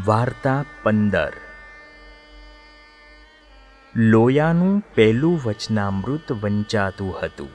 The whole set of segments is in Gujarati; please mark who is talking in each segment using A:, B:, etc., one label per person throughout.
A: વાર્તા 15 લોયાનું પહેલું વચનામૃત વંચાતું હતું.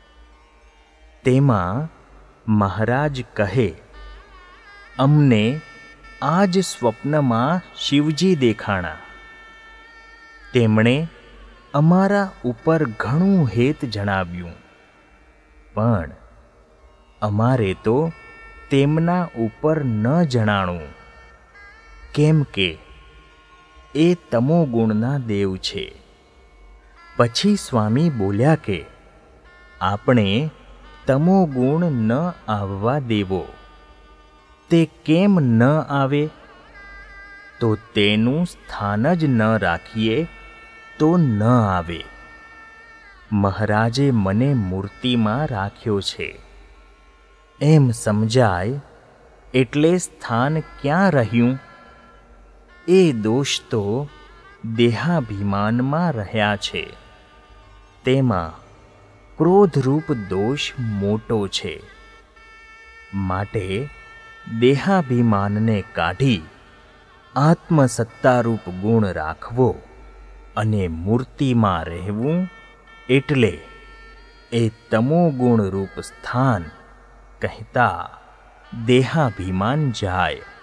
A: તેમાં મહારાજ કહે, અમને આજ સ્વપ્નમાં શિવજી દેખાણા. તેમણે અમારા ઉપર ઘણું હેત જણાવ્યું, પણ અમારે તો તેમના ઉપર ન જણાણું, કેમ કે એ તમોગુણના દેવ છે. પછી સ્વામી બોલ્યા કે આપણે તમોગુણ ન આવવા દેવો. તે કેમ ન આવે? તો તેનું સ્થાન જ ન રાખીએ તો ન આવે. મહારાજે મને મૂર્તિમાં રાખ્યો છે એમ સમજાય એટલે સ્થાન ક્યાં રહ્યું? એ દોષ તો દેહાભિમાનમાં રહ્યા છે. તેમાં ક્રોધરૂપ દોષ મોટો છે. માટે દેહાભિમાનને કાઢી આત્મસત્તારૂપ ગુણ રાખવો અને મૂર્તિમાં રહેવું, એટલે એ તમોગુણરૂપ સ્થાન કહેતા દેહાભિમાન જાય.